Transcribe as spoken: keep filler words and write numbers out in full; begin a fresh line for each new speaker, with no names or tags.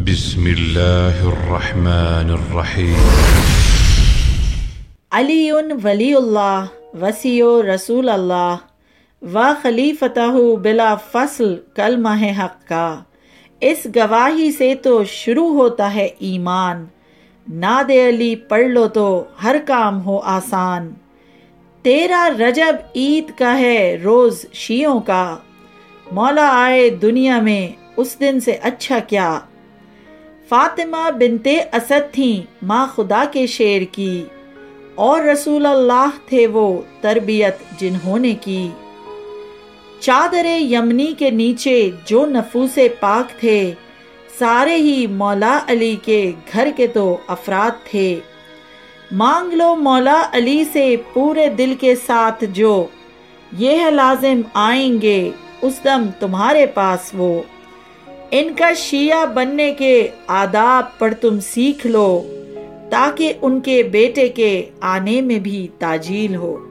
بسم اللہ الرحمن الرحیم۔
علی ولی اللہ وسیع رسول اللہ و خلیفتہ بلا فصل کلمہ حق کا، اس گواہی سے تو شروع ہوتا ہے ایمان، ناد علی پڑھ لو تو ہر کام ہو آسان۔ تیرا رجب عید کا ہے روز شیعوں کا، مولا آئے دنیا میں اس دن سے اچھا کیا۔ فاطمہ بنت اسد تھیں ماں خدا کے شیر کی، اور رسول اللہ تھے وہ تربیت جنہوں نے کی۔ چادر یمنی کے نیچے جو نفوس پاک تھے، سارے ہی مولا علی کے گھر کے تو افراد تھے۔ مانگ لو مولا علی سے پورے دل کے ساتھ جو، یہ ہے لازم آئیں گے اس دم تمہارے پاس وہ۔ ان کا شیعہ بننے کے آداب پر تم سیکھ لو، تاکہ ان کے بیٹے کے آنے میں بھی تاجیل ہو۔